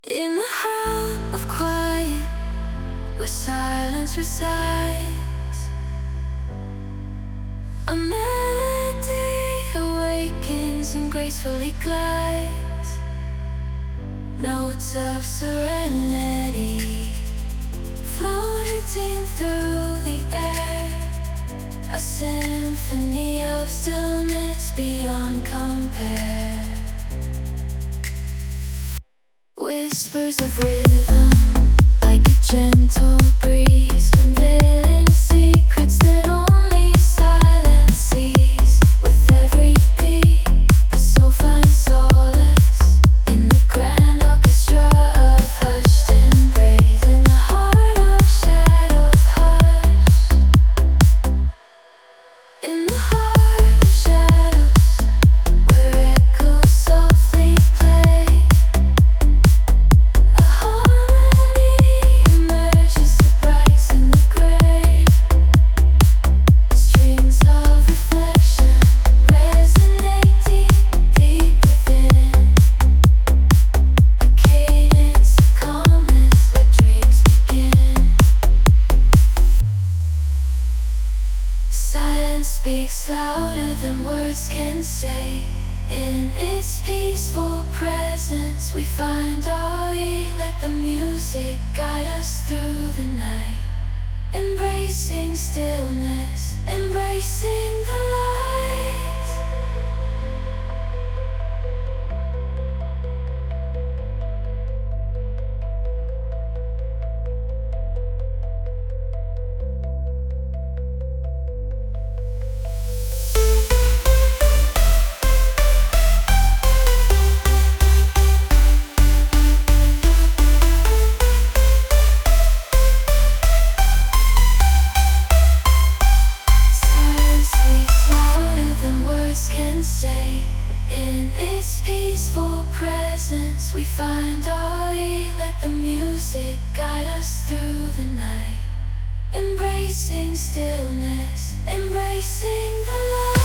In the heart of quiet, where silence resides, a melody awakens and gracefully glides. Notes of serenity floating through the air, a symphony of stillness beyond compare. Whispers of rhythm, like a gentle breeze, unveiling secrets that only silence sees. With every beat, the soul finds solace in the grand orchestra of hushed embrace. In the heart of shadows hush, in the heart of shadows, where echoes softly play. Silence speaks louder than words can say. In its peaceful presence we find our way. Let the music guide us through the night, embracing stillness, embracing the light. Say, in its peaceful presence we find our way. Let the music guide us through the night, embracing stillness, embracing the light.